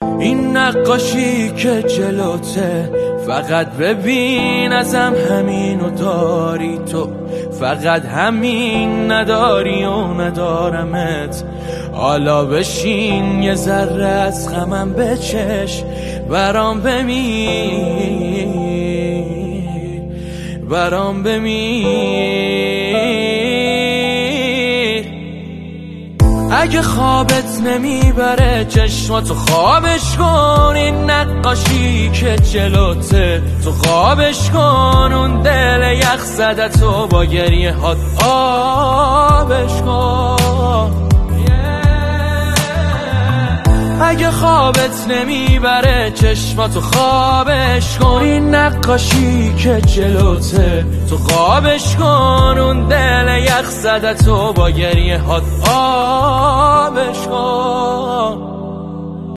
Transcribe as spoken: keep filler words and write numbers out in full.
این نقاشی که جلوته فقط ببین ازم همینو داری تو، فقط همین نداری و ندارمت. حالا بشین یه ذره از غمم بچش، برام بمیر برام بمیر. اگه خوابت نمیبره چشماتو خوابش کن، این نقاشی که جلوته تو خوابش کن. اون دل یخ زدتو با گریه هات آبش کن. اگه خوابت نمیبره چشماتو خوابش کن، این نقاشی که جلوته تو خوابش کن. اون دل یخ زدتو با گریه هات آبش کن.